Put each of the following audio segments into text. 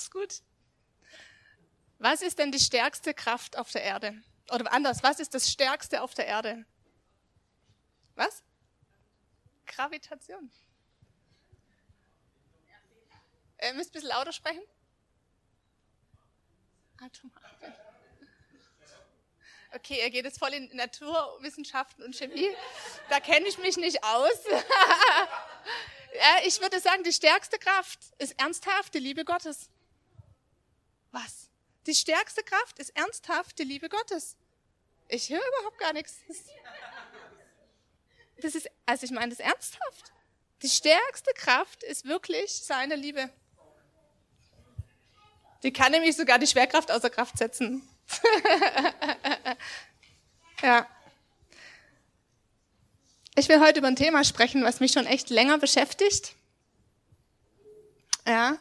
Ist gut. Was ist denn die stärkste Kraft auf der Erde? Oder anders, was ist das Stärkste auf der Erde? Was? Gravitation. Ihr müsst ein bisschen lauter sprechen. Atomkraft. Okay, er geht jetzt voll in Naturwissenschaften und Chemie. Da kenne ich mich nicht aus. Ja, ich würde sagen, die stärkste Kraft ist ernsthaft die Liebe Gottes. Was? Die stärkste Kraft ist ernsthaft die Liebe Gottes. Ich höre überhaupt gar nichts. Also ich meine das ernsthaft. Die stärkste Kraft ist wirklich seine Liebe. Die kann nämlich sogar die Schwerkraft außer Kraft setzen. Ja. Ich will heute über ein Thema sprechen, was mich schon echt länger beschäftigt. Ja.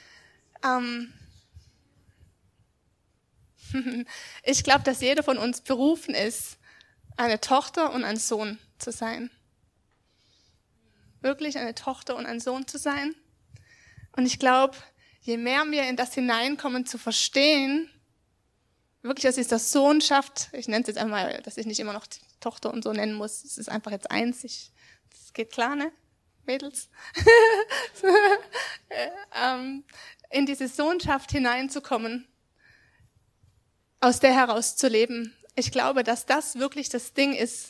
Ich glaube, dass jeder von uns berufen ist, eine Tochter und ein Sohn zu sein. Wirklich eine Tochter und ein Sohn zu sein. Und ich glaube, je mehr wir in das hineinkommen zu verstehen, wirklich aus dieser Sohnschaft, ich nenne es jetzt einmal, dass ich nicht immer noch Tochter und so nennen muss, es ist einfach jetzt eins, das geht klar, ne, Mädels? In diese Sohnschaft hineinzukommen, aus der heraus zu leben. Ich glaube, dass das wirklich das Ding ist,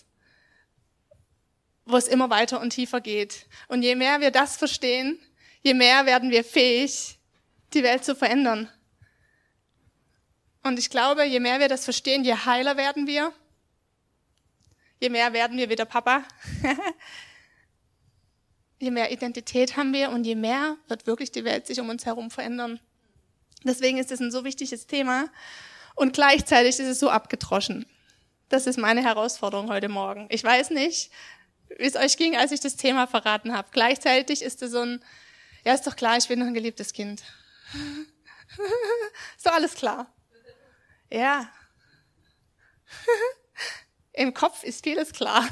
wo es immer weiter und tiefer geht. Und je mehr wir das verstehen, je mehr werden wir fähig, die Welt zu verändern. Und ich glaube, je mehr wir das verstehen, je heiler werden wir. Je mehr werden wir wie der Papa. Je mehr Identität haben wir und je mehr wird wirklich die Welt sich um uns herum verändern. Deswegen ist es ein so wichtiges Thema und gleichzeitig ist es so abgedroschen. Das ist meine Herausforderung heute Morgen. Ich weiß nicht, wie es euch ging, als ich das Thema verraten habe. Gleichzeitig ist es so ein, ja, ist doch klar, ich bin noch ein geliebtes Kind. Ist doch alles klar. Ja. Im Kopf ist vieles klar.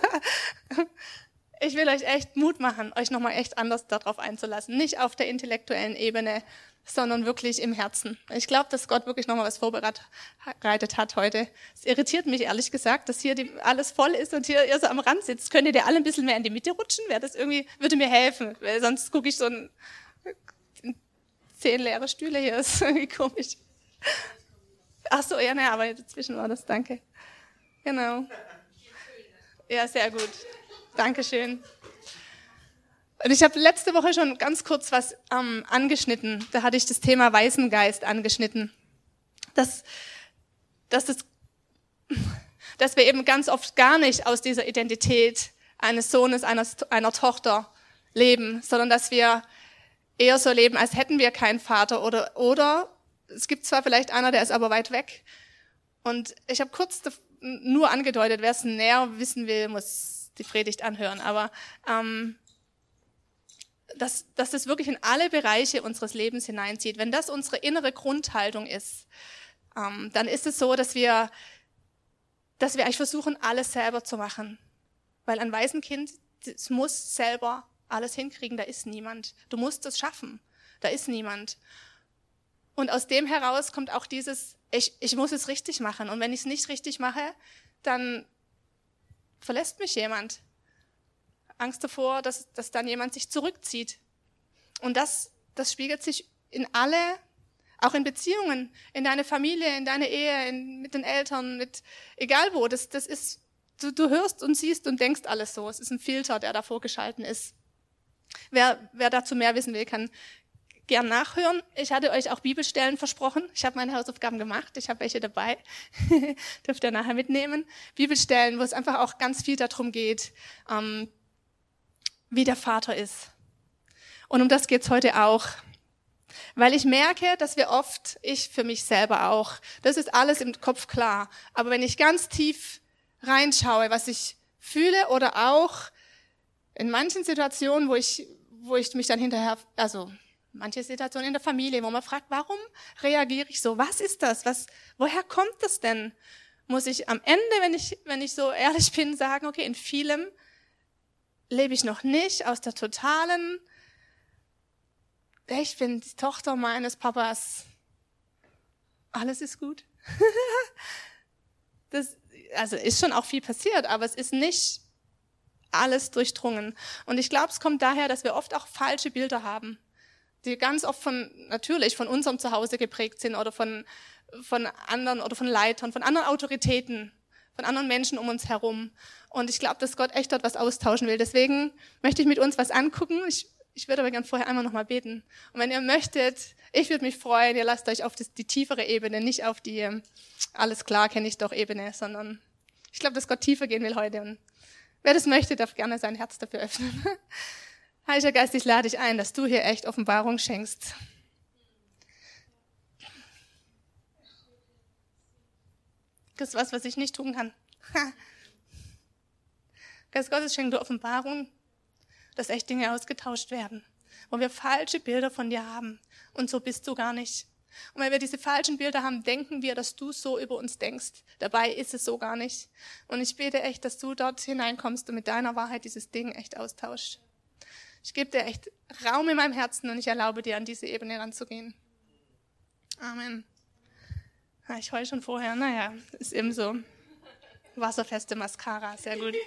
Ich will euch echt Mut machen, euch nochmal echt anders darauf einzulassen. Nicht auf der intellektuellen Ebene, sondern wirklich im Herzen. Ich glaube, dass Gott wirklich nochmal was vorbereitet hat heute. Es irritiert mich ehrlich gesagt, dass hier alles voll ist und hier ihr so am Rand sitzt. Könnt ihr alle ein bisschen mehr in die Mitte rutschen? Würde mir helfen, weil sonst gucke ich so 10 leere Stühle hier. Das ist irgendwie komisch. Ach so, ja, ne, aber dazwischen war das, danke. Genau. Ja, sehr gut. Dankeschön. Und ich habe letzte Woche schon ganz kurz was angeschnitten. Da hatte ich das Thema Waisengeist angeschnitten. Dass wir eben ganz oft gar nicht aus dieser Identität eines Sohnes, einer Tochter leben, sondern dass wir eher so leben, als hätten wir keinen Vater oder es gibt zwar vielleicht einer, der ist aber weit weg. Und ich habe kurz nur angedeutet, wer es näher wissen will, muss die Predigt anhören. Aber dass das wirklich in alle Bereiche unseres Lebens hineinzieht. Wenn das unsere innere Grundhaltung ist, dann ist es so, dass wir eigentlich versuchen, alles selber zu machen. Weil ein Waisenkind, das muss selber alles hinkriegen, da ist niemand. Du musst es schaffen, da ist niemand. Und aus dem heraus kommt auch dieses, ich muss es richtig machen. Und wenn ich es nicht richtig mache, dann verlässt mich jemand. Angst davor, dass dann jemand sich zurückzieht. Und das spiegelt sich in alle, auch in Beziehungen, in deine Familie, in deine Ehe, mit den Eltern, egal wo. Das ist, du hörst und siehst und denkst alles so. Es ist ein Filter, der davor geschalten ist. Wer dazu mehr wissen will, kann gern nachhören. Ich hatte euch auch Bibelstellen versprochen. Ich habe meine Hausaufgaben gemacht. Ich habe welche dabei. Dürft ihr nachher mitnehmen. Bibelstellen, wo es einfach auch ganz viel darum geht, wie der Vater ist. Und um das geht's heute auch. Weil ich merke, dass wir oft, ich für mich selber auch, das ist alles im Kopf klar. Aber wenn ich ganz tief reinschaue, was ich fühle oder auch in manchen Situationen, wo ich mich dann hinterher, also manche Situationen in der Familie, wo man fragt, warum reagiere ich so? Was ist das? Woher kommt das denn? Muss ich am Ende, wenn ich so ehrlich bin, sagen, okay, in vielem lebe ich noch nicht aus der totalen ich bin die Tochter meines Papas. Alles ist gut. Das, also ist schon auch viel passiert, aber es ist nicht alles durchdrungen. Und ich glaube, es kommt daher, dass wir oft auch falsche Bilder haben, die ganz oft natürlich von unserem Zuhause geprägt sind oder von anderen oder von Leitern, von anderen Autoritäten, von anderen Menschen um uns herum. Und ich glaube, dass Gott echt dort was austauschen will. Deswegen möchte ich mit uns was angucken. Ich würde aber gerne vorher einmal nochmal beten. Und wenn ihr möchtet, ich würde mich freuen, ihr lasst euch auf die tiefere Ebene, nicht auf die alles klar, kenne ich doch Ebene, sondern ich glaube, dass Gott tiefer gehen will heute. Und wer das möchte, darf gerne sein Herz dafür öffnen. Heiliger Geist, ich lade dich ein, dass du hier echt Offenbarung schenkst. Das ist was ich nicht tun kann. Geist Gottes, schenkt du Offenbarung, dass echt Dinge ausgetauscht werden, wo wir falsche Bilder von dir haben. Und so bist du gar nicht. Und wenn wir diese falschen Bilder haben, denken wir, dass du so über uns denkst. Dabei ist es so gar nicht. Und ich bete echt, dass du dort hineinkommst und mit deiner Wahrheit dieses Ding echt austauschst. Ich gebe dir echt Raum in meinem Herzen und ich erlaube dir, an diese Ebene ranzugehen. Amen. Ja, ich heule schon vorher. Naja, ist eben so. Wasserfeste Mascara, sehr gut.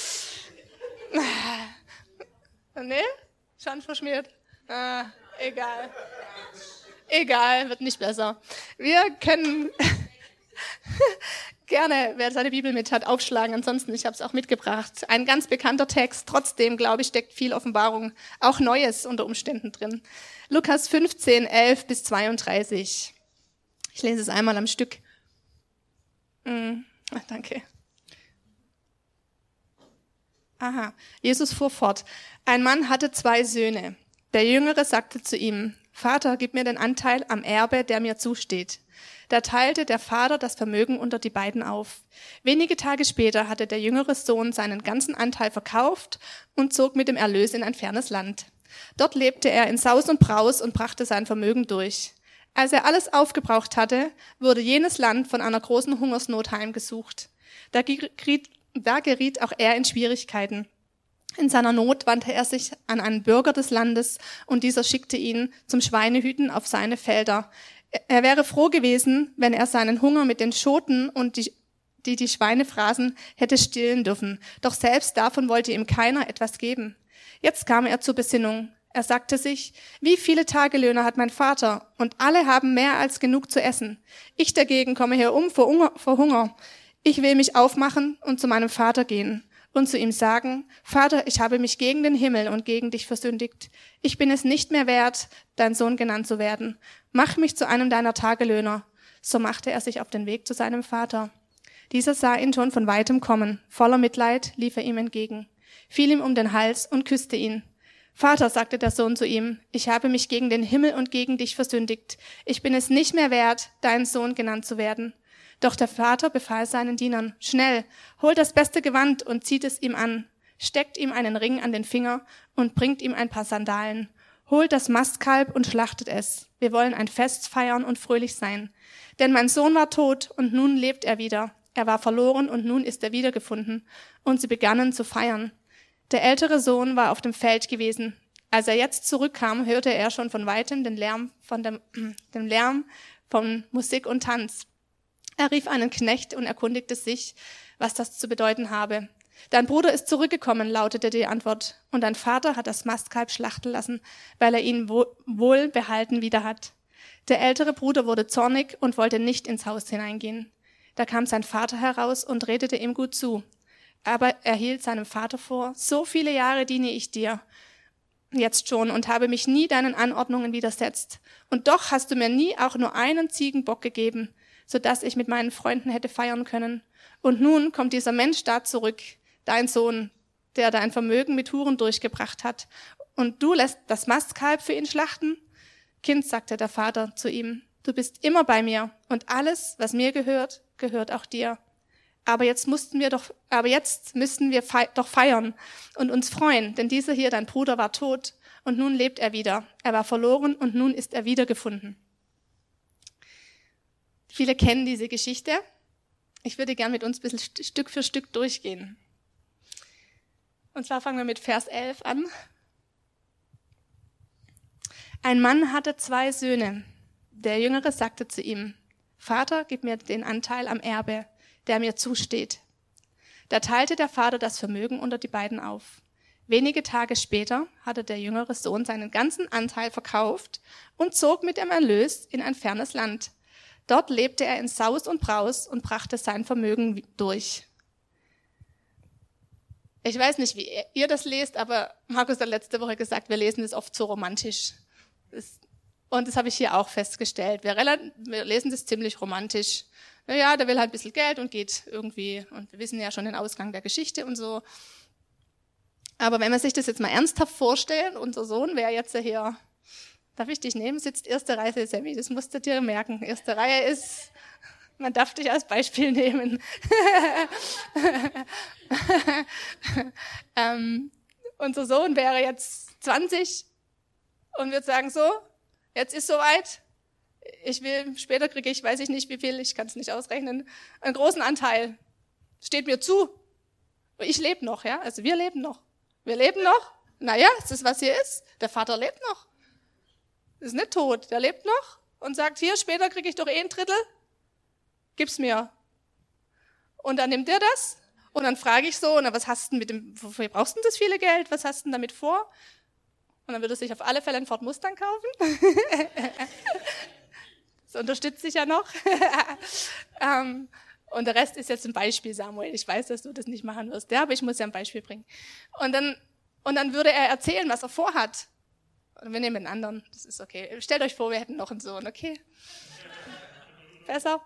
Nee? Schon verschmiert? Egal. Egal, wird nicht besser. Wir können gerne, wer seine Bibel mit hat, aufschlagen. Ansonsten, ich habe es auch mitgebracht. Ein ganz bekannter Text. Trotzdem, glaube ich, steckt viel Offenbarung, auch Neues unter Umständen drin. Lukas 15, 11 bis 32. Ich lese es einmal am Stück. Danke. Aha, Jesus fuhr fort. Ein Mann hatte 2 Söhne. Der Jüngere sagte zu ihm, Vater, gib mir den Anteil am Erbe, der mir zusteht. Da teilte der Vater das Vermögen unter die beiden auf. Wenige Tage später hatte der jüngere Sohn seinen ganzen Anteil verkauft und zog mit dem Erlös in ein fernes Land. Dort lebte er in Saus und Braus und brachte sein Vermögen durch. Als er alles aufgebraucht hatte, wurde jenes Land von einer großen Hungersnot heimgesucht. Da geriet auch er in Schwierigkeiten. In seiner Not wandte er sich an einen Bürger des Landes und dieser schickte ihn zum Schweinehüten auf seine Felder. Er wäre froh gewesen, wenn er seinen Hunger mit den Schoten und die Schweine fraßen, hätte stillen dürfen. Doch selbst davon wollte ihm keiner etwas geben. Jetzt kam er zur Besinnung. Er sagte sich, wie viele Tagelöhner hat mein Vater? Und alle haben mehr als genug zu essen. Ich dagegen komme hier um vor Hunger. Ich will mich aufmachen und zu meinem Vater gehen und zu ihm sagen, Vater, ich habe mich gegen den Himmel und gegen dich versündigt. Ich bin es nicht mehr wert, dein Sohn genannt zu werden. Mach mich zu einem deiner Tagelöhner. So machte er sich auf den Weg zu seinem Vater. Dieser sah ihn schon von weitem kommen. Voller Mitleid lief er ihm entgegen, fiel ihm um den Hals und küsste ihn. Vater, sagte der Sohn zu ihm, ich habe mich gegen den Himmel und gegen dich versündigt. Ich bin es nicht mehr wert, dein Sohn genannt zu werden. Doch der Vater befahl seinen Dienern, schnell, holt das beste Gewand und zieht es ihm an, steckt ihm einen Ring an den Finger und bringt ihm ein paar Sandalen. Holt das Mastkalb und schlachtet es. Wir wollen ein Fest feiern und fröhlich sein. Denn mein Sohn war tot und nun lebt er wieder. Er war verloren und nun ist er wiedergefunden. Und sie begannen zu feiern. Der ältere Sohn war auf dem Feld gewesen. Als er jetzt zurückkam, hörte er schon von weitem den Lärm von Musik und Tanz. Er rief einen Knecht und erkundigte sich, was das zu bedeuten habe. Dein Bruder ist zurückgekommen, lautete die Antwort, und dein Vater hat das Mastkalb schlachten lassen, weil er ihn wohlbehalten wieder hat. Der ältere Bruder wurde zornig und wollte nicht ins Haus hineingehen. Da kam sein Vater heraus und redete ihm gut zu. Aber er hielt seinem Vater vor, so viele Jahre diene ich dir jetzt schon und habe mich nie deinen Anordnungen widersetzt. Und doch hast du mir nie auch nur einen Ziegenbock gegeben, sodass ich mit meinen Freunden hätte feiern können. Und nun kommt dieser Mensch da zurück, dein Sohn, der dein Vermögen mit Huren durchgebracht hat. Und du lässt das Mastkalb für ihn schlachten? Kind, sagte der Vater zu ihm, du bist immer bei mir und alles, was mir gehört, gehört auch dir. Aber jetzt müssten wir doch feiern und uns freuen, denn dieser hier, dein Bruder, war tot und nun lebt er wieder. Er war verloren und nun ist er wiedergefunden. Viele kennen diese Geschichte. Ich würde gern mit uns ein bisschen Stück für Stück durchgehen. Und zwar fangen wir mit Vers 11 an. Ein Mann hatte 2 Söhne. Der Jüngere sagte zu ihm, Vater, gib mir den Anteil am Erbe, der mir zusteht. Da teilte der Vater das Vermögen unter die beiden auf. Wenige Tage später hatte der jüngere Sohn seinen ganzen Anteil verkauft und zog mit dem Erlös in ein fernes Land. Dort lebte er in Saus und Braus und brachte sein Vermögen durch. Ich weiß nicht, wie ihr das lest, aber Markus hat letzte Woche gesagt, wir lesen es oft so romantisch. Und das habe ich hier auch festgestellt. Wir lesen das ziemlich romantisch. Naja, der will halt ein bisschen Geld und geht irgendwie, und wir wissen ja schon den Ausgang der Geschichte und so. Aber wenn man sich das jetzt mal ernsthaft vorstellt, unser Sohn wäre jetzt hier, darf ich dich nehmen, sitzt erste Reihe, Sammy, das musst du dir merken. Erste Reihe ist, man darf dich als Beispiel nehmen. Unser Sohn wäre jetzt 20 und würde sagen, so, jetzt ist soweit. Später kriege ich, weiß ich nicht wie viel, ich kann es nicht ausrechnen, einen großen Anteil. Steht mir zu. Ich lebe noch, ja, also wir leben noch. Wir leben noch. Naja, ist das, was hier ist? Der Vater lebt noch. Ist nicht tot, der lebt noch und sagt, hier, später kriege ich doch 1/3. Gib's mir. Und dann nimmt er das und dann frage ich so, na, was hast du denn wofür brauchst du denn das viele Geld? Was hast du denn damit vor? Und dann würde er sich auf alle Fälle einen Ford Mustang kaufen. Das unterstützt sich ja noch. Und der Rest ist jetzt ein Beispiel, Samuel. Ich weiß, dass du das nicht machen wirst, ja, aber ich muss ja ein Beispiel bringen. Und dann würde er erzählen, was er vorhat. Und wir nehmen einen anderen, das ist okay. Stellt euch vor, wir hätten noch einen Sohn, okay? Besser?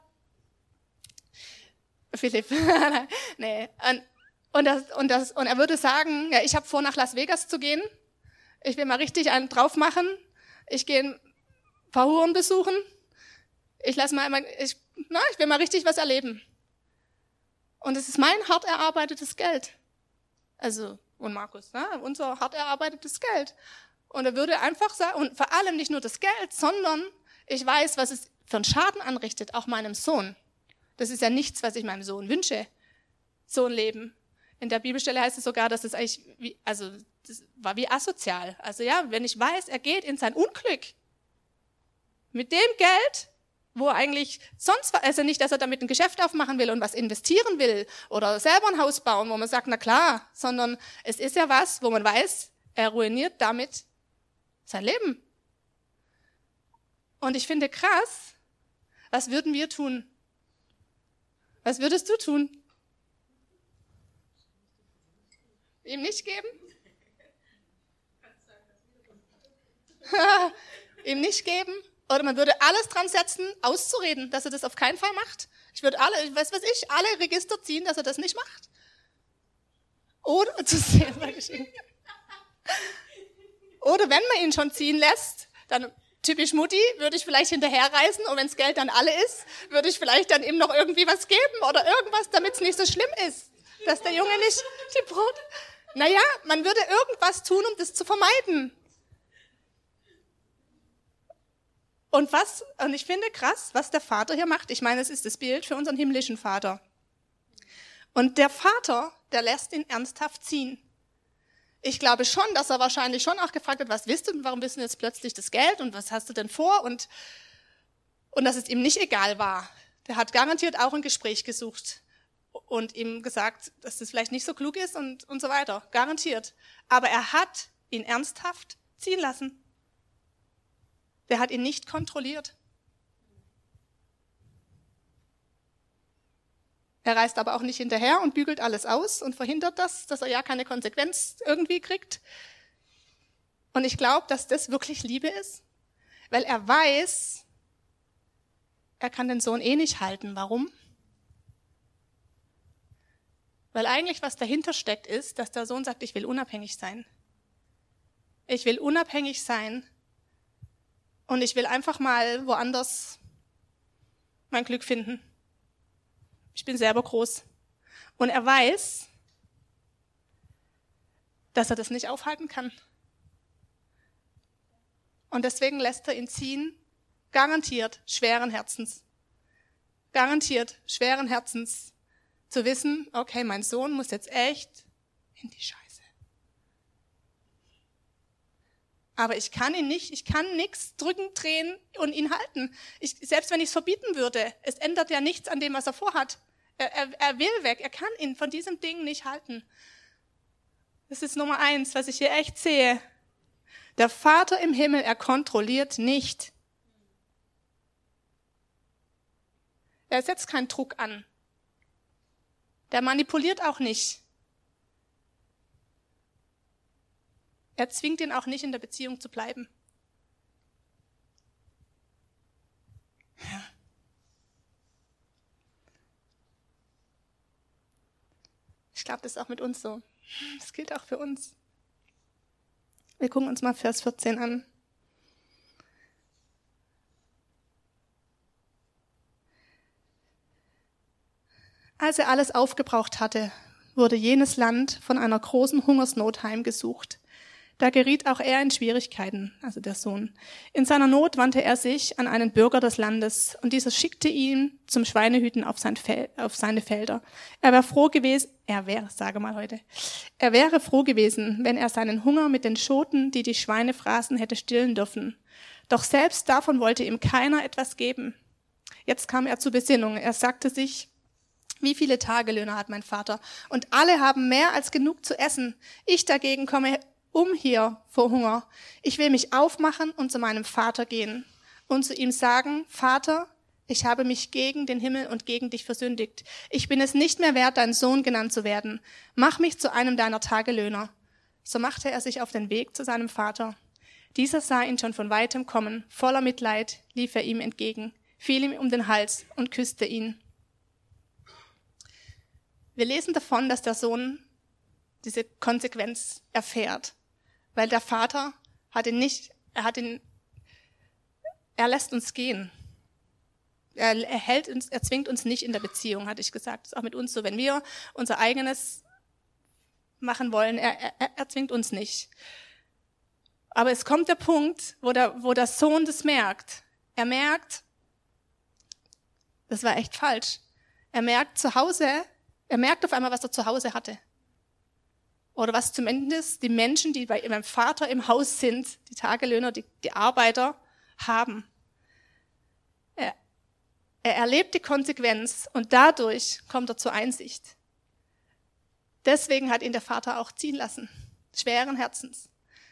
Philipp. Nee. Und er würde sagen, ja, ich habe vor, nach Las Vegas zu gehen. Ich will mal richtig einen drauf machen. Ich gehe ein paar Huren besuchen. Ich will mal richtig was erleben. Und es ist mein hart erarbeitetes Geld. Also, und Markus, ne? Unser hart erarbeitetes Geld. Und er würde einfach sagen, und vor allem nicht nur das Geld, sondern ich weiß, was es für einen Schaden anrichtet, auch meinem Sohn. Das ist ja nichts, was ich meinem Sohn wünsche, so ein Leben. In der Bibelstelle heißt es sogar, dass es eigentlich, das war wie asozial. Also ja, wenn ich weiß, er geht in sein Unglück mit dem Geld, wo eigentlich sonst war, also nicht, dass er damit ein Geschäft aufmachen will und was investieren will oder selber ein Haus bauen, wo man sagt, na klar, sondern es ist ja was, wo man weiß, er ruiniert damit sein Leben. Und ich finde krass, was würden wir tun? Was würdest du tun? Ihm nicht geben? Ihm nicht geben? Oder man würde alles dran setzen, auszureden, dass er das auf keinen Fall macht. Ich würde alle Register ziehen, dass er das nicht macht. Oder, oder wenn man ihn schon ziehen lässt, dann typisch Mutti, würde ich vielleicht hinterherreisen und wenn das Geld dann alle ist, würde ich vielleicht dann ihm noch irgendwie was geben oder irgendwas, damit es nicht so schlimm ist, dass der Junge nicht die Brot... Naja, man würde irgendwas tun, um das zu vermeiden. Und ich finde krass, was der Vater hier macht. Ich meine, es ist das Bild für unseren himmlischen Vater. Und der Vater, der lässt ihn ernsthaft ziehen. Ich glaube schon, dass er wahrscheinlich schon auch gefragt hat, was willst du und warum willst du jetzt plötzlich das Geld und was hast du denn vor? Und dass es ihm nicht egal war. Der hat garantiert auch ein Gespräch gesucht und ihm gesagt, dass das vielleicht nicht so klug ist und so weiter. Garantiert. Aber er hat ihn ernsthaft ziehen lassen. Der hat ihn nicht kontrolliert. Er reist aber auch nicht hinterher und bügelt alles aus und verhindert das, dass er ja keine Konsequenz irgendwie kriegt. Und ich glaube, dass das wirklich Liebe ist, weil er weiß, er kann den Sohn eh nicht halten. Warum? Weil eigentlich was dahinter steckt ist, dass der Sohn sagt, ich will unabhängig sein. Ich will unabhängig sein und ich will einfach mal woanders mein Glück finden. Ich bin selber groß. Und er weiß, dass er das nicht aufhalten kann. Und deswegen lässt er ihn ziehen, garantiert schweren Herzens. Garantiert schweren Herzens zu wissen, okay, mein Sohn muss jetzt echt in die Scheiße. Aber ich kann nichts drücken, drehen und ihn halten. Selbst wenn ich es verbieten würde, es ändert ja nichts an dem, was er vorhat. Er will weg, er kann ihn von diesem Ding nicht halten. Das ist Nummer 1, was ich hier echt sehe. Der Vater im Himmel, er kontrolliert nicht. Er setzt keinen Druck an. Der manipuliert auch nicht. Er zwingt ihn auch nicht, in der Beziehung zu bleiben. Ja. Ich glaube, das ist auch mit uns so. Das gilt auch für uns. Wir gucken uns mal Vers 14 an. Als er alles aufgebraucht hatte, wurde jenes Land von einer großen Hungersnot heimgesucht. Da geriet auch er in Schwierigkeiten, also der Sohn. In seiner Not wandte er sich an einen Bürger des Landes und dieser schickte ihn zum Schweinehüten auf seine Felder. Er wäre froh gewesen, wenn er seinen Hunger mit den Schoten, die die Schweine fraßen, hätte stillen dürfen. Doch selbst davon wollte ihm keiner etwas geben. Jetzt kam er zur Besinnung. Er sagte sich, wie viele Tagelöhner hat mein Vater? Und alle haben mehr als genug zu essen. Ich dagegen komme hier vor Hunger. Ich will mich aufmachen und zu meinem Vater gehen und zu ihm sagen, Vater, ich habe mich gegen den Himmel und gegen dich versündigt. Ich bin es nicht mehr wert, dein Sohn genannt zu werden. Mach mich zu einem deiner Tagelöhner. So machte er sich auf den Weg zu seinem Vater. Dieser sah ihn schon von weitem kommen. Voller Mitleid lief er ihm entgegen, fiel ihm um den Hals und küsste ihn. Wir lesen davon, dass der Sohn diese Konsequenz erfährt. Weil der Vater er lässt uns gehen. Er zwingt uns nicht in der Beziehung, hatte ich gesagt. Das ist auch mit uns so. Wenn wir unser eigenes machen wollen, er zwingt uns nicht. Aber es kommt der Punkt, wo der Sohn das merkt. Er merkt, das war echt falsch. Er merkt auf einmal, was er zu Hause hatte. Oder was zumindest die Menschen, die bei meinem Vater im Haus sind, die Tagelöhner, die Arbeiter, haben. Er erlebt die Konsequenz und dadurch kommt er zur Einsicht. Deswegen hat ihn der Vater auch ziehen lassen, schweren Herzens.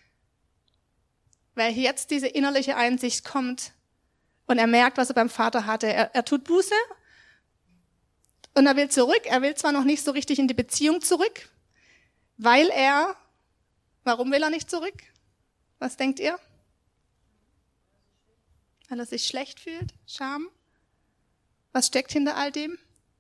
Weil jetzt diese innerliche Einsicht kommt und er merkt, was er beim Vater hatte. Er tut Buße und er will zurück. Er will zwar noch nicht so richtig in die Beziehung zurück, warum will er nicht zurück? Was denkt ihr? Weil er sich schlecht fühlt? Scham? Was steckt hinter all dem?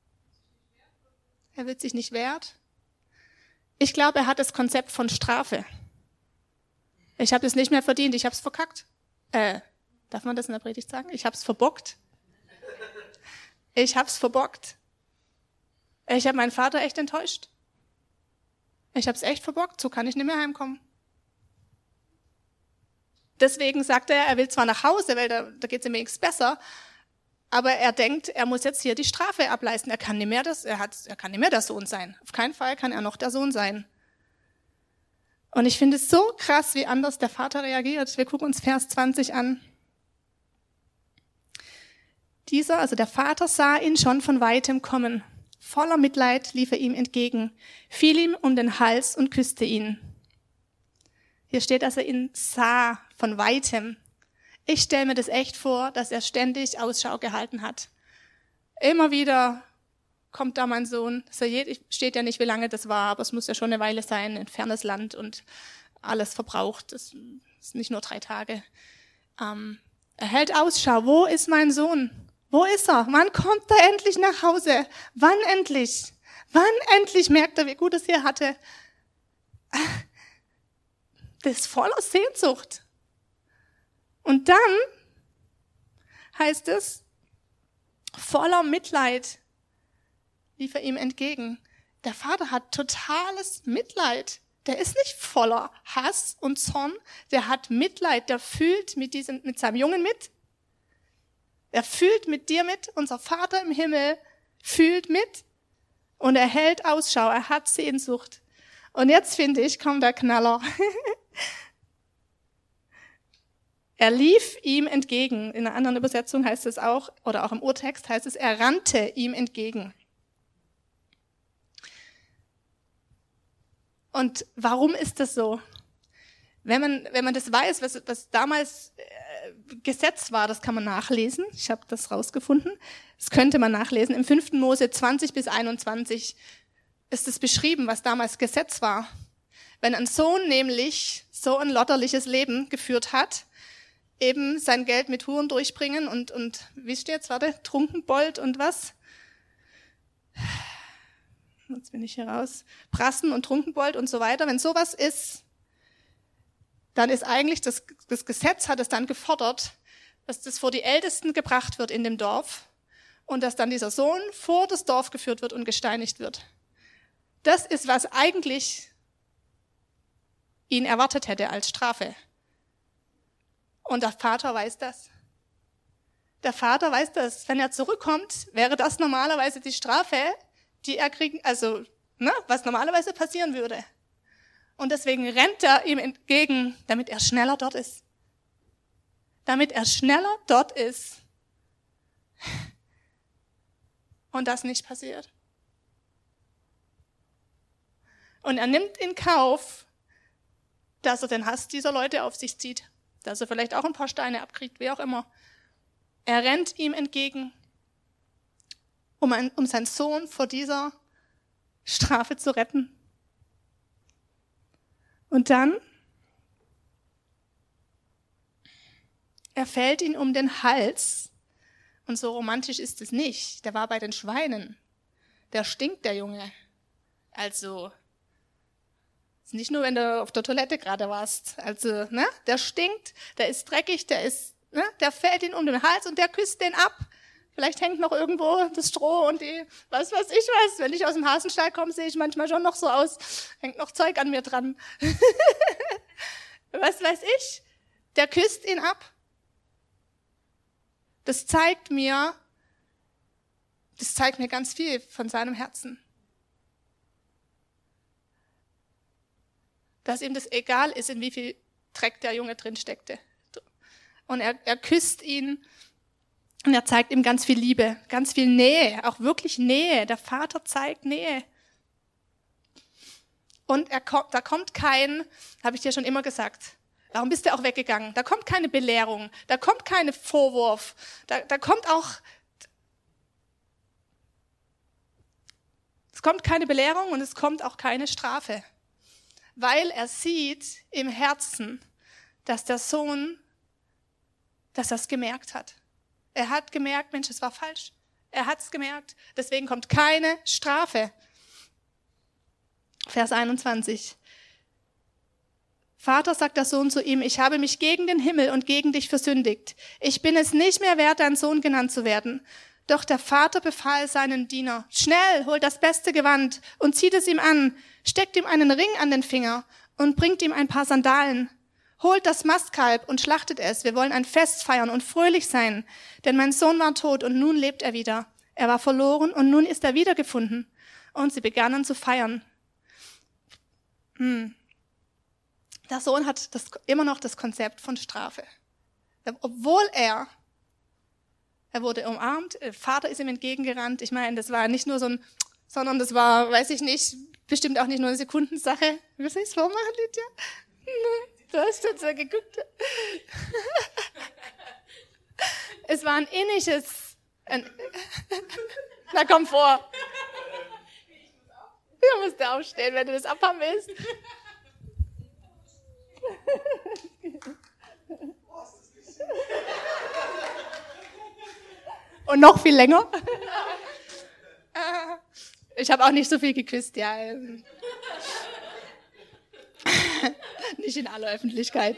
Er wird sich nicht wehrt. Ich glaube, er hat das Konzept von Strafe. Ich habe es nicht mehr verdient, ich habe es verkackt. Darf man das in der Predigt sagen? Ich habe es verbockt. Ich habe es verbockt. Ich habe meinen Vater echt enttäuscht. Ich habe es echt verbockt, so kann ich nicht mehr heimkommen. Deswegen sagt er will zwar nach Hause, weil da geht es ihm wenigstens besser, aber er denkt, er muss jetzt hier die Strafe ableisten. Er kann nicht mehr der Sohn sein. Auf keinen Fall kann er noch der Sohn sein. Und ich finde es so krass, wie anders der Vater reagiert. Wir gucken uns Vers 20 an. Der Vater sah ihn schon von weitem kommen. Voller Mitleid lief er ihm entgegen, fiel ihm um den Hals und küsste ihn. Hier steht, dass er ihn sah von weitem. Ich stelle mir das echt vor, dass er ständig Ausschau gehalten hat. Immer wieder kommt da mein Sohn. Steht ja nicht, wie lange das war, aber es muss ja schon eine Weile sein, ein fernes Land und alles verbraucht. Das ist nicht nur 3 Tage. Er hält Ausschau. Wo ist mein Sohn? Wo ist er? Wann kommt er endlich nach Hause? Wann endlich? Wann endlich merkt er, wie gut es hier hatte? Das ist voller Sehnsucht. Und dann heißt es, voller Mitleid lief er ihm entgegen. Der Vater hat totales Mitleid. Der ist nicht voller Hass und Zorn. Der hat Mitleid. Der fühlt mit seinem Jungen mit. Er fühlt mit dir mit. Unser Vater im Himmel fühlt mit. Und er hält Ausschau. Er hat Sehnsucht. Und jetzt finde ich, kommt der Knaller. Er lief ihm entgegen. In einer anderen Übersetzung heißt es auch, oder auch im Urtext heißt es, er rannte ihm entgegen. Und warum ist das so? Wenn man das weiß, was damals Gesetz war, das kann man nachlesen. Ich habe das rausgefunden. Das könnte man nachlesen. Im 5. Mose 20 bis 21 ist es beschrieben, was damals Gesetz war. Wenn ein Sohn nämlich so ein lotterliches Leben geführt hat, eben sein Geld mit Huren durchbringen und wie steht's, Trunkenbold und was? Jetzt bin ich hier raus. Prassen und Trunkenbold und so weiter. Wenn sowas ist, dann ist eigentlich das Gesetz hat es dann gefordert, dass das vor die Ältesten gebracht wird in dem Dorf und dass dann dieser Sohn vor das Dorf geführt wird und gesteinigt wird. Das ist, was eigentlich ihn erwartet hätte als Strafe. Und der Vater weiß das. Der Vater weiß das. Wenn er zurückkommt, wäre das normalerweise die Strafe, die er kriegen, also was normalerweise passieren würde. Und deswegen rennt er ihm entgegen, damit er schneller dort ist. Damit er schneller dort ist. Und das nicht passiert. Und er nimmt in Kauf, dass er den Hass dieser Leute auf sich zieht. Dass er vielleicht auch ein paar Steine abkriegt, wie auch immer. Er rennt ihm entgegen, um seinen Sohn vor dieser Strafe zu retten. Und dann, er fällt ihn um den Hals. Und so romantisch ist es nicht. Der war bei den Schweinen. Der stinkt, der Junge. Also, ist nicht nur, wenn du auf der Toilette gerade warst. Also, der stinkt, der ist dreckig, der fällt ihn um den Hals und der küsst den ab. Vielleicht hängt noch irgendwo das Stroh und die, was weiß ich was. Wenn ich aus dem Hasenstall komme, sehe ich manchmal schon noch so aus. Hängt noch Zeug an mir dran. Was weiß ich? Der küsst ihn ab. Das zeigt mir ganz viel von seinem Herzen. Dass ihm das egal ist, in wie viel Dreck der Junge drin steckte. Und er küsst ihn. Und er zeigt ihm ganz viel Liebe, ganz viel Nähe, auch wirklich Nähe. Der Vater zeigt Nähe. Und da kommt kein, habe ich dir schon immer gesagt, warum bist du auch weggegangen? Da kommt keine Belehrung, da kommt kein Vorwurf, da kommt auch, es kommt keine Belehrung und es kommt auch keine Strafe. Weil er sieht im Herzen, dass der Sohn, dass er es gemerkt hat. Er hat gemerkt, Mensch, es war falsch. Er hat es gemerkt. Deswegen kommt keine Strafe. Vers 21. Vater, sagt der Sohn zu ihm, ich habe mich gegen den Himmel und gegen dich versündigt. Ich bin es nicht mehr wert, dein Sohn genannt zu werden. Doch der Vater befahl seinen Diener, schnell, holt das beste Gewand und zieht es ihm an, steckt ihm einen Ring an den Finger und bringt ihm ein paar Sandalen. Holt das Mastkalb und schlachtet es. Wir wollen ein Fest feiern und fröhlich sein. Denn mein Sohn war tot und nun lebt er wieder. Er war verloren und nun ist er wiedergefunden. Und sie begannen zu feiern. Der Sohn hat immer noch das Konzept von Strafe. Obwohl er wurde umarmt, der Vater ist ihm entgegengerannt. Ich meine, das war nicht nur sondern das war, weiß ich nicht, bestimmt auch nicht nur eine Sekundensache. Wie soll ich es vormachen, Lydia? Du hast jetzt so geguckt. Es war ein inniges... Na komm vor. Du musst aufstehen, wenn du das abhaben willst. Und noch viel länger. Ich habe auch nicht so viel geküsst, ja. Nicht in aller Öffentlichkeit.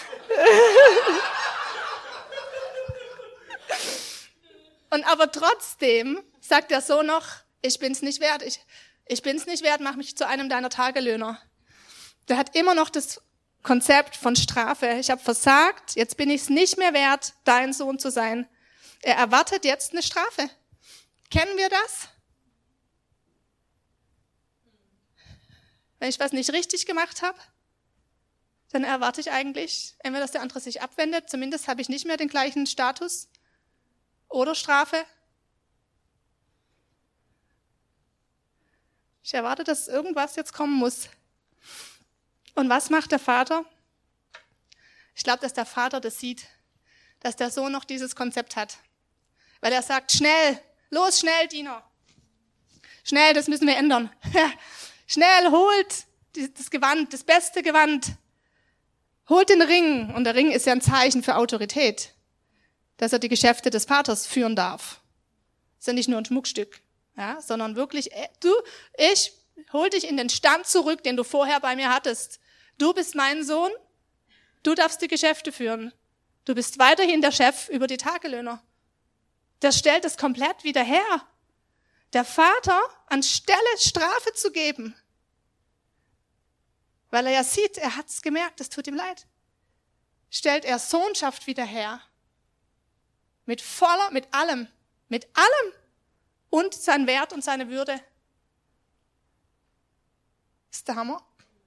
Und aber trotzdem sagt der Sohn noch, ich bin's nicht wert, ich bin's nicht wert, mach mich zu einem deiner Tagelöhner. Der hat immer noch das Konzept von Strafe. Ich habe versagt, jetzt bin ich es nicht mehr wert, dein Sohn zu sein. Er erwartet jetzt eine Strafe. Kennen wir das? Wenn ich was nicht richtig gemacht habe, dann erwarte ich eigentlich, entweder dass der andere sich abwendet, zumindest habe ich nicht mehr den gleichen Status, oder Strafe. Ich erwarte, dass irgendwas jetzt kommen muss. Und was macht der Vater? Ich glaube, dass der Vater das sieht, dass der Sohn noch dieses Konzept hat. Weil er sagt, schnell, los, schnell, Diener. Schnell, das müssen wir ändern. Schnell, holt das Gewand, das beste Gewand. Holt den Ring. Und der Ring ist ja ein Zeichen für Autorität, dass er die Geschäfte des Vaters führen darf. Ist ja nicht nur ein Schmuckstück, ja, sondern wirklich, ich hol dich in den Stand zurück, den du vorher bei mir hattest. Du bist mein Sohn, du darfst die Geschäfte führen. Du bist weiterhin der Chef über die Tagelöhner. Der stellt es komplett wieder her. Der Vater, anstelle Strafe zu geben, weil er ja sieht, er hat es gemerkt, es tut ihm leid, stellt er Sohnschaft wieder her. Mit allem und sein Wert und seine Würde. Ist der Hammer?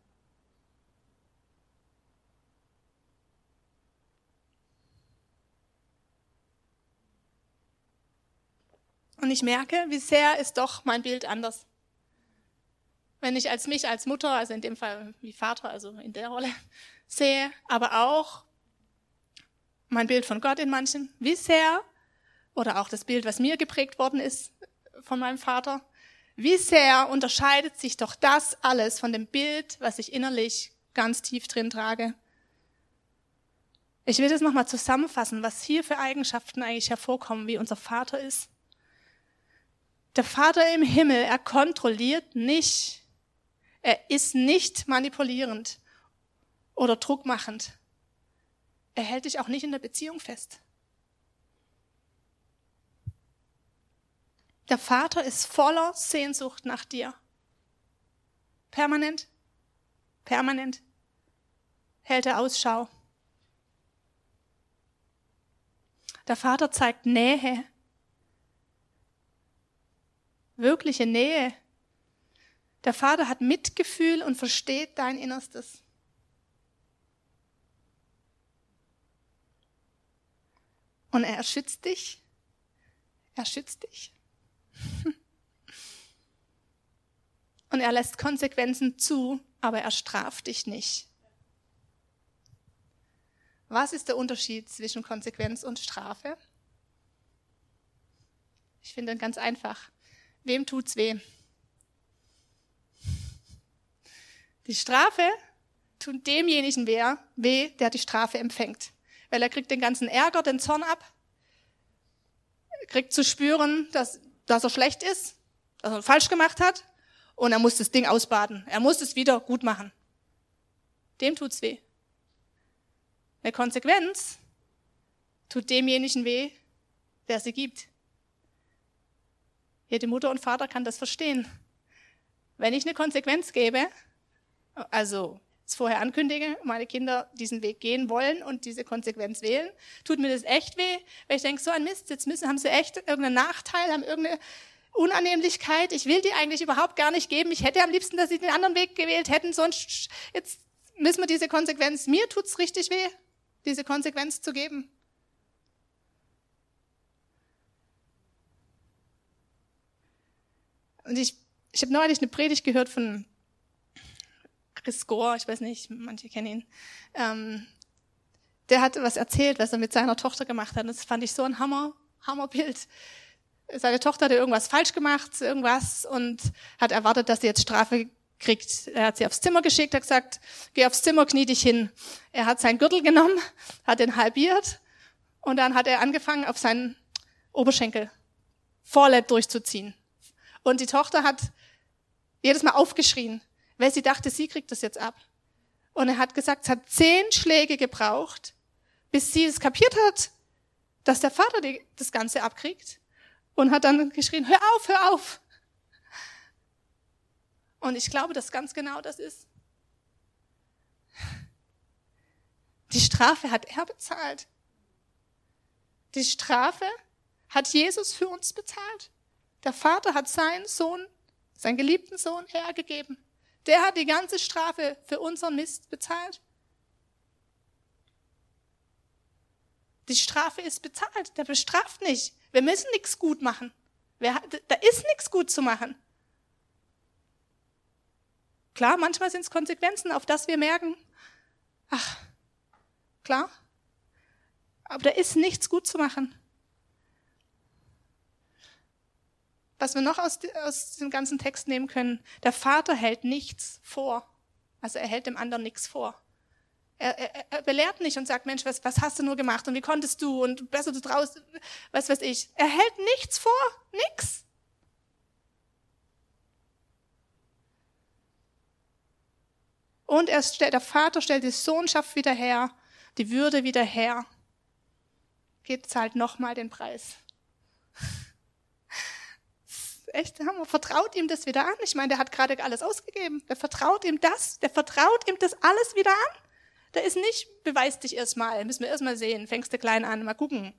Und ich merke, wie sehr ist doch mein Bild anders. Wenn ich mich als Mutter, also in dem Fall wie Vater, also in der Rolle, sehe, aber auch mein Bild von Gott in manchen, wie sehr, oder auch das Bild, was mir geprägt worden ist von meinem Vater, wie sehr unterscheidet sich doch das alles von dem Bild, was ich innerlich ganz tief drin trage. Ich will das nochmal zusammenfassen, was hier für Eigenschaften eigentlich hervorkommen, wie unser Vater ist. Der Vater im Himmel, er kontrolliert nicht, er ist nicht manipulierend oder druckmachend. Er hält dich auch nicht in der Beziehung fest. Der Vater ist voller Sehnsucht nach dir. Permanent hält er Ausschau. Der Vater zeigt Nähe. Wirkliche Nähe. Der Vater hat Mitgefühl und versteht dein Innerstes. Und er schützt dich. Er schützt dich. Und er lässt Konsequenzen zu, aber er straft dich nicht. Was ist der Unterschied zwischen Konsequenz und Strafe? Ich finde ihn ganz einfach. Wem tut's weh? Die Strafe tut demjenigen weh, der die Strafe empfängt. Weil er kriegt den ganzen Ärger, den Zorn ab. Er kriegt zu spüren, dass er schlecht ist, dass er falsch gemacht hat. Und er muss das Ding ausbaden. Er muss es wieder gut machen. Dem tut's weh. Eine Konsequenz tut demjenigen weh, der sie gibt. Jede Mutter und Vater kann das verstehen. Wenn ich eine Konsequenz gebe, also es vorher ankündige, meine Kinder diesen Weg gehen wollen und diese Konsequenz wählen, tut mir das echt weh, weil ich denke, so ein Mist, jetzt haben sie echt irgendeinen Nachteil, haben irgendeine Unannehmlichkeit, ich will die eigentlich überhaupt gar nicht geben, ich hätte am liebsten, dass sie den anderen Weg gewählt hätten, sonst jetzt müssen wir diese Konsequenz, mir tut's richtig weh, diese Konsequenz zu geben. Und ich habe neulich eine Predigt gehört von Chris Gore, ich weiß nicht, manche kennen ihn. Der hat was erzählt, was er mit seiner Tochter gemacht hat. Und das fand ich so ein Hammerbild. Seine Tochter hatte irgendwas falsch gemacht, irgendwas, und hat erwartet, dass sie jetzt Strafe kriegt. Er hat sie aufs Zimmer geschickt, hat gesagt, geh aufs Zimmer, knie dich hin. Er hat seinen Gürtel genommen, hat den halbiert und dann hat er angefangen, auf seinen Oberschenkel Vorleib durchzuziehen. Und die Tochter hat jedes Mal aufgeschrien, weil sie dachte, sie kriegt das jetzt ab. Und er hat gesagt, es hat 10 Schläge gebraucht, bis sie es kapiert hat, dass der Vater das Ganze abkriegt. Und hat dann geschrien, hör auf, hör auf. Und ich glaube, dass ganz genau das ist. Die Strafe hat er bezahlt. Die Strafe hat Jesus für uns bezahlt. Der Vater hat seinen Sohn, seinen geliebten Sohn hergegeben. Der hat die ganze Strafe für unseren Mist bezahlt. Die Strafe ist bezahlt. Der bestraft nicht. Wir müssen nichts gut machen. Da ist nichts gut zu machen. Klar, manchmal sind es Konsequenzen, auf das wir merken, ach, klar, aber da ist nichts gut zu machen. Was wir noch aus dem ganzen Text nehmen können, der Vater hält nichts vor. Also er hält dem anderen nichts vor. Er belehrt nicht und sagt, Mensch, was hast du nur gemacht und wie konntest du und besser du traust, was weiß ich. Er hält nichts vor, nix. Und der Vater stellt die Sohnschaft wieder her, die Würde wieder her. Zahlt nochmal den Preis. Echt Hammer. Vertraut ihm das wieder an. Ich meine, der hat gerade alles ausgegeben. Der vertraut ihm das alles wieder an. Da ist nicht, beweis dich erstmal, müssen wir erstmal sehen, fängst du klein an, mal gucken.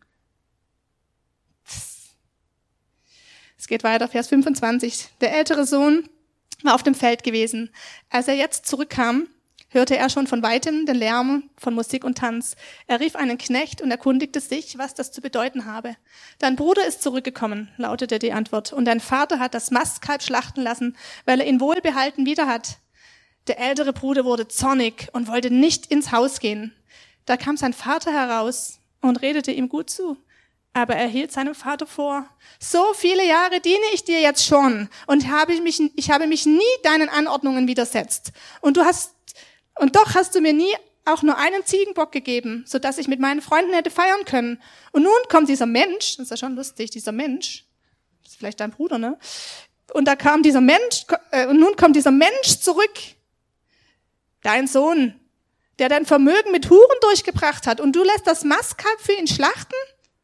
Es geht weiter, Vers 25. Der ältere Sohn war auf dem Feld gewesen. Als er jetzt zurückkam, hörte er schon von weitem den Lärm von Musik und Tanz. Er rief einen Knecht und erkundigte sich, was das zu bedeuten habe. Dein Bruder ist zurückgekommen, lautete die Antwort, und dein Vater hat das Mastkalb schlachten lassen, weil er ihn wohlbehalten wieder hat. Der ältere Bruder wurde zornig und wollte nicht ins Haus gehen. Da kam sein Vater heraus und redete ihm gut zu. Aber er hielt seinem Vater vor, so viele Jahre diene ich dir jetzt schon und ich habe mich nie deinen Anordnungen widersetzt. Und doch hast du mir nie auch nur einen Ziegenbock gegeben, sodass ich mit meinen Freunden hätte feiern können. Und nun kommt dieser Mensch, das ist ja schon lustig, dieser Mensch, das ist vielleicht dein Bruder, ne? Und nun kommt dieser Mensch zurück, dein Sohn, der dein Vermögen mit Huren durchgebracht hat, und du lässt das Mastkalb für ihn schlachten?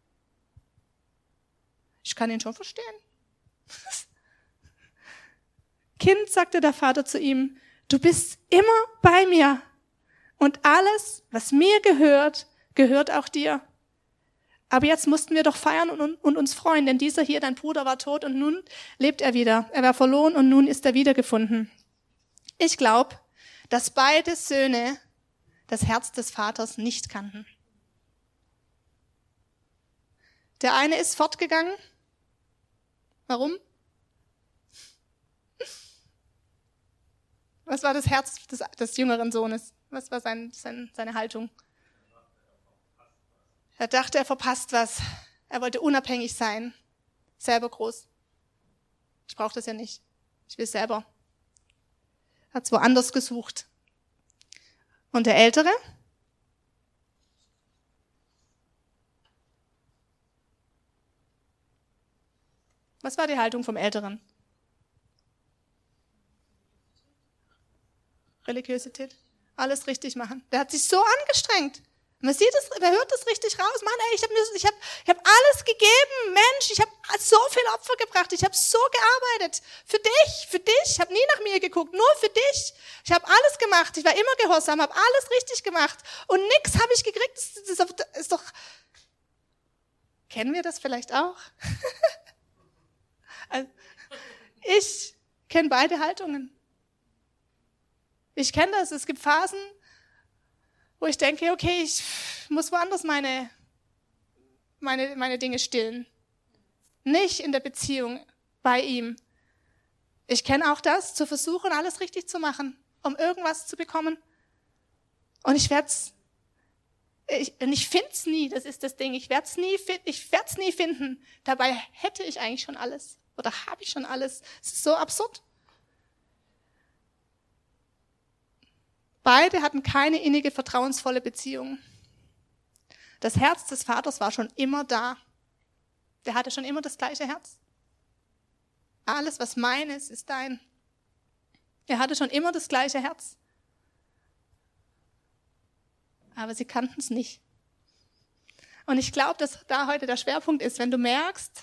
Ich kann ihn schon verstehen. Kind, sagte der Vater zu ihm, du bist immer bei mir und alles, was mir gehört, gehört auch dir. Aber jetzt mussten wir doch feiern und uns freuen, denn dieser hier, dein Bruder, war tot und nun lebt er wieder. Er war verloren und nun ist er wiedergefunden. Ich glaube, dass beide Söhne das Herz des Vaters nicht kannten. Der eine ist fortgegangen. Warum? Was war das Herz des jüngeren Sohnes? Was war seine Haltung? Er dachte, er verpasst was. Er wollte unabhängig sein. Selber groß. Ich brauche das ja nicht. Ich will selber. Hat es woanders gesucht. Und der Ältere? Was war die Haltung vom Älteren? Religiosität. Alles richtig machen. Der hat sich so angestrengt. Man sieht es, man hört das richtig raus. Mann, ey, ich hab alles gegeben. Mensch, ich habe so viel Opfer gebracht. Ich habe so gearbeitet. Für dich. Ich habe nie nach mir geguckt. Nur für dich. Ich habe alles gemacht. Ich war immer gehorsam, habe alles richtig gemacht. Und nix habe ich gekriegt. Das ist doch... Kennen wir das vielleicht auch? Also, ich kenne beide Haltungen. Ich kenne das. Es gibt Phasen, wo ich denke, okay, ich muss woanders meine Dinge stillen. Nicht in der Beziehung bei ihm. Ich kenne auch das, zu versuchen, alles richtig zu machen, um irgendwas zu bekommen. Und ich finde es nie, das ist das Ding. Ich werde es nie finden. Dabei hätte ich eigentlich schon alles. Oder habe ich schon alles. Es ist so absurd. Beide hatten keine innige, vertrauensvolle Beziehung. Das Herz des Vaters war schon immer da. Der hatte schon immer das gleiche Herz. Alles, was mein ist, ist dein. Er hatte schon immer das gleiche Herz. Aber sie kannten es nicht. Und ich glaube, dass da heute der Schwerpunkt ist, wenn du merkst,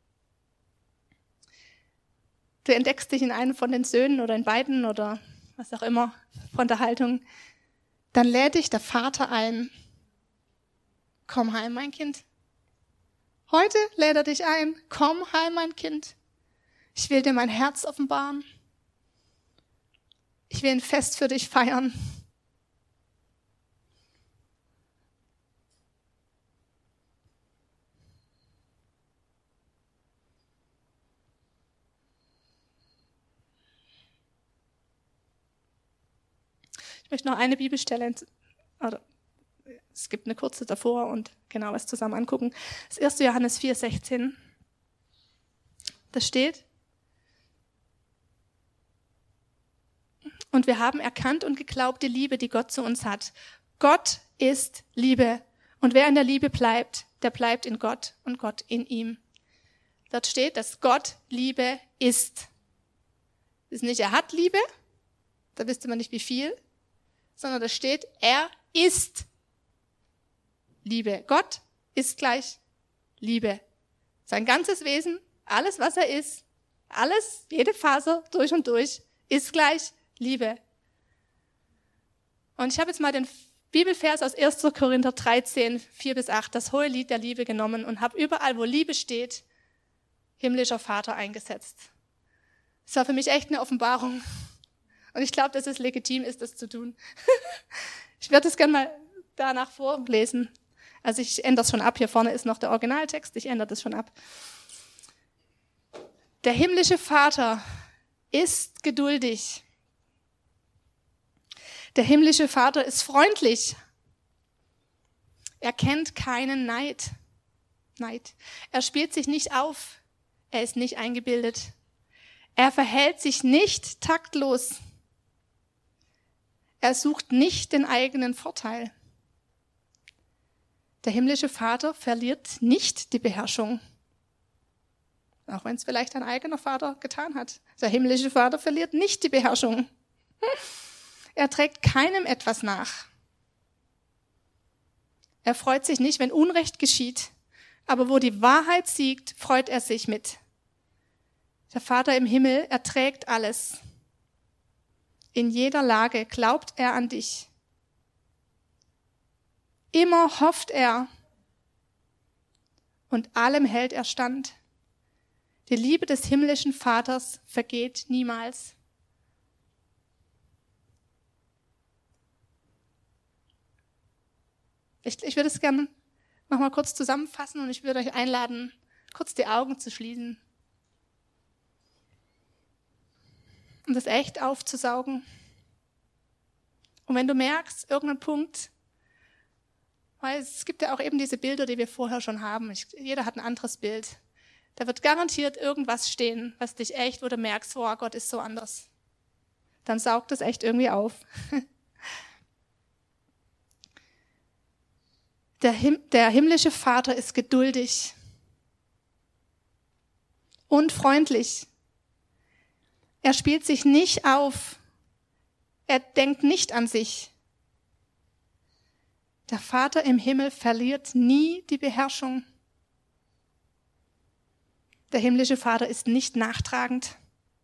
du entdeckst dich in einem von den Söhnen oder in beiden oder was auch immer von der Haltung, dann lädt dich der Vater ein. Komm heim, mein Kind. Heute lädt er dich ein. Komm heim, mein Kind. Ich will dir mein Herz offenbaren. Ich will ein Fest für dich feiern. Ich möchte noch eine Bibelstelle, oder es gibt eine kurze davor und genau was zusammen angucken. Das 1. Johannes 4,16. Da steht: Und wir haben erkannt und geglaubt die Liebe, die Gott zu uns hat. Gott ist Liebe. Und wer in der Liebe bleibt, der bleibt in Gott und Gott in ihm. Dort steht, dass Gott Liebe ist. Das ist nicht, er hat Liebe, da wisst man nicht wie viel, sondern da steht, er ist Liebe. Gott ist gleich Liebe. Sein ganzes Wesen, alles was er ist, alles, jede Faser durch und durch, ist gleich Liebe. Und ich habe jetzt mal den Bibelvers aus 1. Korinther 13, 4-8, das hohe Lied der Liebe genommen und habe überall, wo Liebe steht, himmlischer Vater eingesetzt. Das war für mich echt eine Offenbarung. Und ich glaube, dass es legitim ist, das zu tun. Ich werde es gerne mal danach vorlesen. Also ich ändere es schon ab. Hier vorne ist noch der Originaltext. Ich ändere das schon ab. Der himmlische Vater ist geduldig. Der himmlische Vater ist freundlich. Er kennt keinen Neid. Er spielt sich nicht auf. Er ist nicht eingebildet. Er verhält sich nicht taktlos. Er sucht nicht den eigenen Vorteil. Der himmlische Vater verliert nicht die Beherrschung. Auch wenn es vielleicht ein eigener Vater getan hat. Der himmlische Vater verliert nicht die Beherrschung. Er trägt keinem etwas nach. Er freut sich nicht, wenn Unrecht geschieht. Aber wo die Wahrheit siegt, freut er sich mit. Der Vater im Himmel erträgt alles. In jeder Lage glaubt er an dich. Immer hofft er und allem hält er stand. Die Liebe des himmlischen Vaters vergeht niemals. Ich würde es gerne noch mal kurz zusammenfassen und ich würde euch einladen, kurz die Augen zu schließen. Um das echt aufzusaugen. Und wenn du merkst, irgendein Punkt, weil es gibt ja auch eben diese Bilder, die wir vorher schon haben. Jeder hat ein anderes Bild. Da wird garantiert irgendwas stehen, was dich echt, wo du merkst, oh, Gott ist so anders. Dann saugt es echt irgendwie auf. Der himmlische Vater ist geduldig und freundlich. Er spielt sich nicht auf. Er denkt nicht an sich. Der Vater im Himmel verliert nie die Beherrschung. Der himmlische Vater ist nicht nachtragend.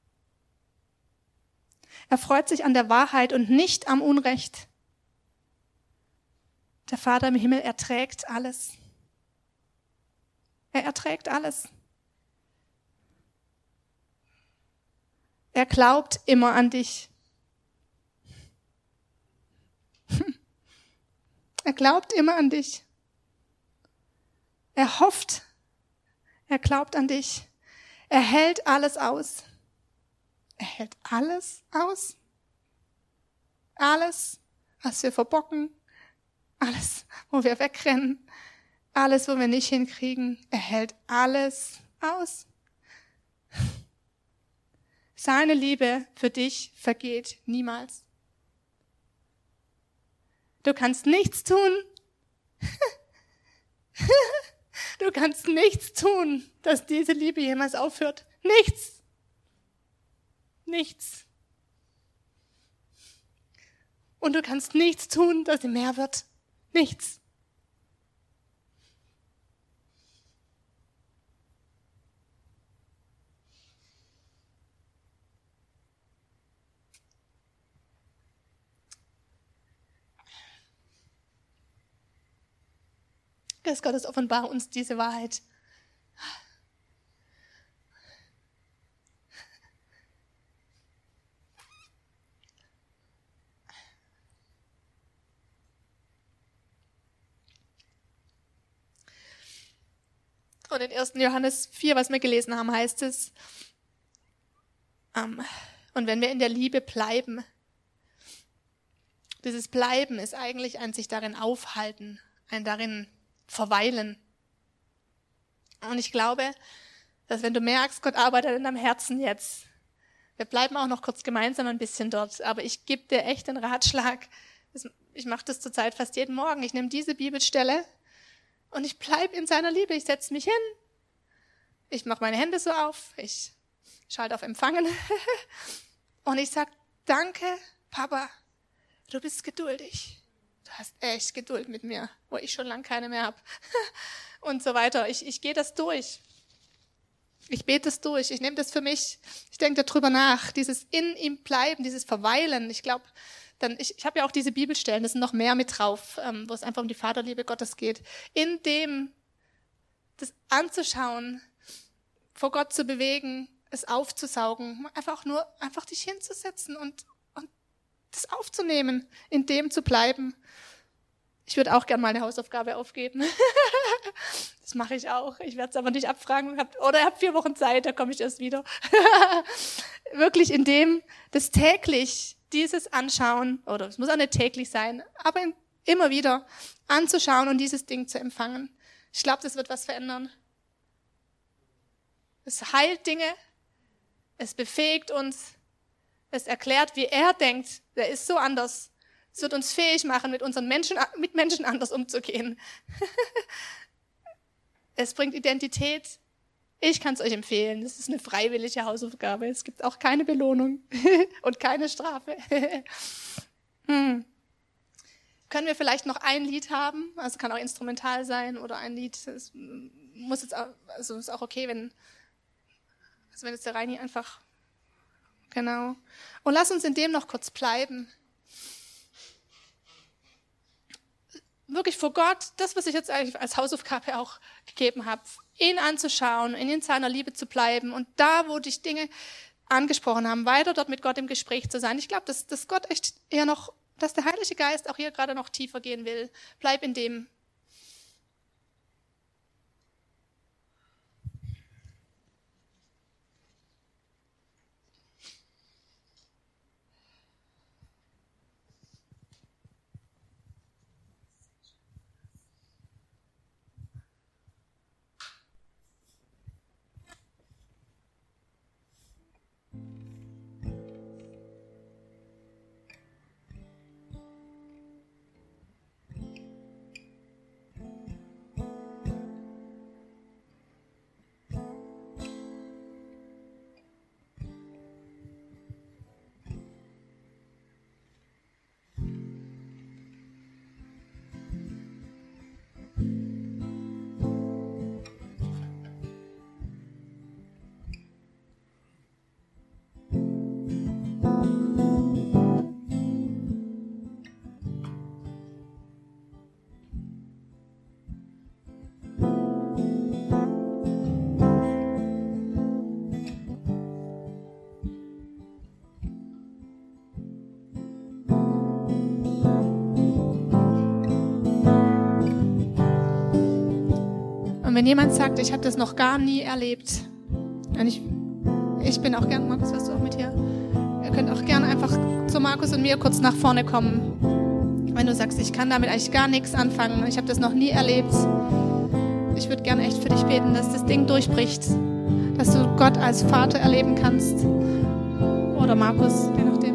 Er freut sich an der Wahrheit und nicht am Unrecht. Der Vater im Himmel erträgt alles. Er erträgt alles. Er glaubt immer an dich. Er glaubt immer an dich. Er hofft. Er glaubt an dich. Er hält alles aus. Er hält alles aus. Alles, was wir verbocken. Alles, wo wir wegrennen. Alles, wo wir nicht hinkriegen. Er hält alles aus. Seine Liebe für dich vergeht niemals. Du kannst nichts tun. Du kannst nichts tun, dass diese Liebe jemals aufhört. Nichts. Nichts. Und du kannst nichts tun, dass sie mehr wird. Nichts. Geist Gottes, offenbare uns diese Wahrheit. Und in 1. Johannes 4, was wir gelesen haben, heißt es, und wenn wir in der Liebe bleiben, Dieses Bleiben ist eigentlich ein sich darin aufhalten, ein darin verweilen. Und ich glaube, dass wenn du merkst, Gott arbeitet in deinem Herzen jetzt, wir bleiben auch noch kurz gemeinsam ein bisschen dort, aber ich gebe dir echt den Ratschlag, ich mache das zurzeit fast jeden Morgen, ich nehme diese Bibelstelle und ich bleibe in seiner Liebe, ich setze mich hin, ich mache meine Hände so auf, ich schalte auf Empfangen und ich sage, danke, Papa, du bist geduldig. Du hast echt Geduld mit mir, wo ich schon lange keine mehr habe. Und so weiter. Ich gehe das durch. Ich bete es durch. Ich nehme das für mich. Ich denke darüber nach. Dieses in ihm bleiben, dieses Verweilen. Ich glaube, ich habe ja auch diese Bibelstellen, da sind noch mehr mit drauf, wo es einfach um die Vaterliebe Gottes geht. In dem, das anzuschauen, vor Gott zu bewegen, es aufzusaugen, einfach dich hinzusetzen und das aufzunehmen, in dem zu bleiben. Ich würde auch gerne mal eine Hausaufgabe aufgeben. Das mache ich auch. Ich werde es aber nicht abfragen. Oder habt 4 Wochen Zeit, da komme ich erst wieder. Wirklich in dem, das täglich, dieses Anschauen, oder es muss auch nicht täglich sein, aber immer wieder anzuschauen und dieses Ding zu empfangen. Ich glaube, das wird was verändern. Es heilt Dinge, es befähigt uns, es erklärt, wie er denkt. Der ist so anders. Es wird uns fähig machen, mit Menschen anders umzugehen. Es bringt Identität. Ich kann es euch empfehlen. Das ist eine freiwillige Hausaufgabe. Es gibt auch keine Belohnung und keine Strafe. Können wir vielleicht noch ein Lied haben? Also kann auch instrumental sein oder ein Lied. Es muss jetzt auch, also ist auch okay, wenn jetzt der Reini einfach. Genau. Und lass uns in dem noch kurz bleiben. Wirklich vor Gott, das, was ich jetzt eigentlich als Hausaufgabe auch gegeben habe, ihn anzuschauen, in seiner Liebe zu bleiben und da, wo dich Dinge angesprochen haben, weiter dort mit Gott im Gespräch zu sein. Ich glaube, dass Gott echt eher noch, dass der Heilige Geist auch hier gerade noch tiefer gehen will. Bleib in dem. Und wenn jemand sagt, ich habe das noch gar nie erlebt, und ich bin auch gern, Markus, warst du auch mit hier? Ihr könnt auch gerne einfach zu Markus und mir kurz nach vorne kommen. Wenn du sagst, ich kann damit eigentlich gar nichts anfangen, ich habe das noch nie erlebt. Ich würde gerne echt für dich beten, dass das Ding durchbricht, dass du Gott als Vater erleben kannst. Oder Markus, je nachdem.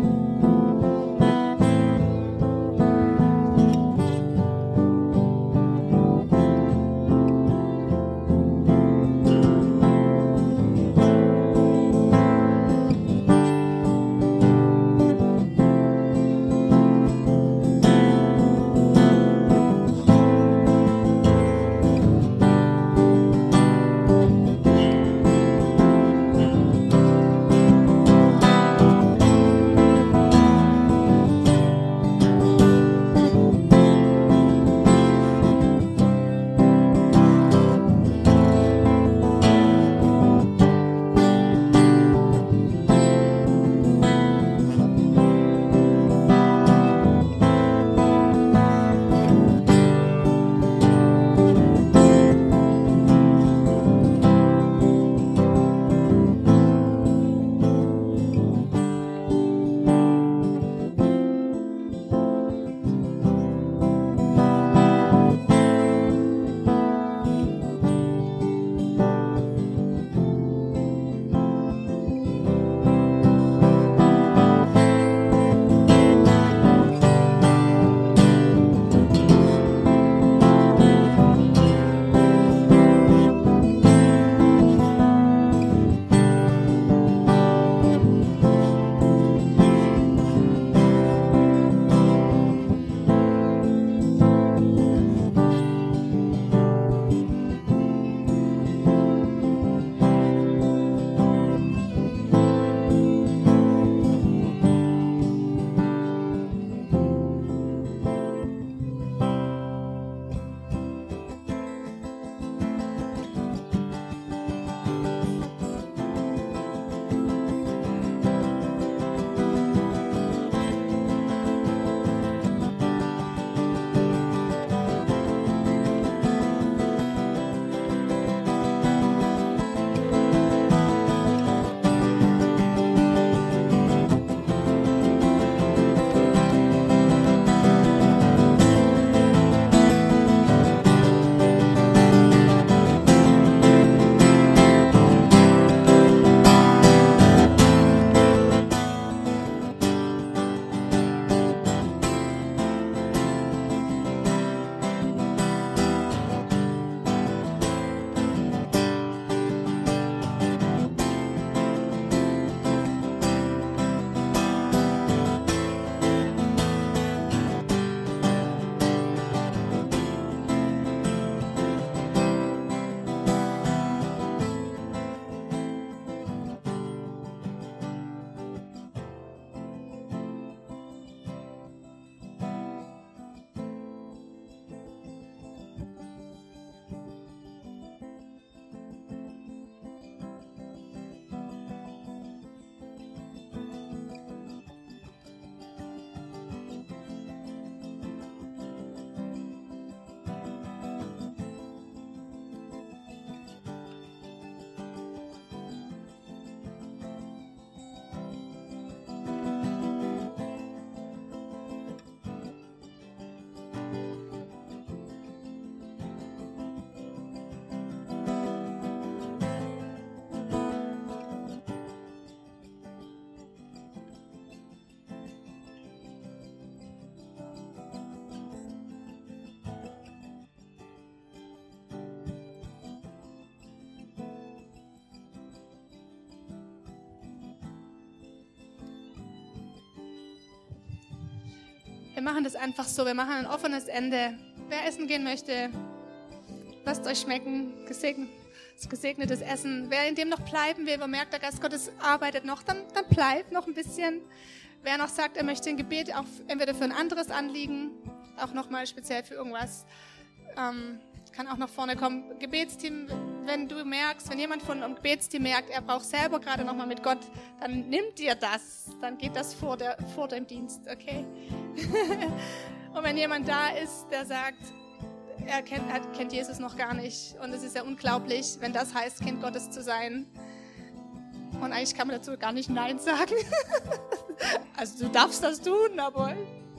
Wir machen das einfach so, wir machen ein offenes Ende. Wer essen gehen möchte, lasst euch schmecken, gesegnetes Essen. Wer in dem noch bleiben will, wo merkt, der Geist Gottes arbeitet noch, dann bleibt noch ein bisschen. Wer noch sagt, er möchte ein Gebet, auch entweder für ein anderes Anliegen, auch nochmal speziell für irgendwas, kann auch nach vorne kommen. Gebetsteam, wenn jemand von einem Gebetsteam merkt, er braucht selber gerade nochmal mit Gott, dann nimmt ihr das, dann geht das vor dem Dienst, okay? Und wenn jemand da ist, der sagt, er kennt Jesus noch gar nicht und es ist ja unglaublich, wenn das heißt, Kind Gottes zu sein. Und eigentlich kann man dazu gar nicht Nein sagen. Also du darfst das tun, aber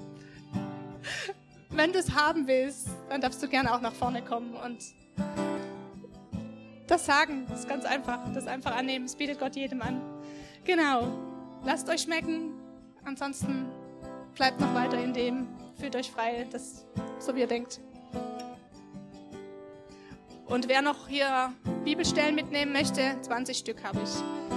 wenn du es haben willst, dann darfst du gerne auch nach vorne kommen und das sagen. Das ist ganz einfach. Das einfach annehmen. Das bietet Gott jedem an. Genau. Lasst euch schmecken. Ansonsten bleibt noch weiter in dem. Fühlt euch frei, so wie ihr denkt. Und wer noch hier Bibelstellen mitnehmen möchte, 20 Stück habe ich.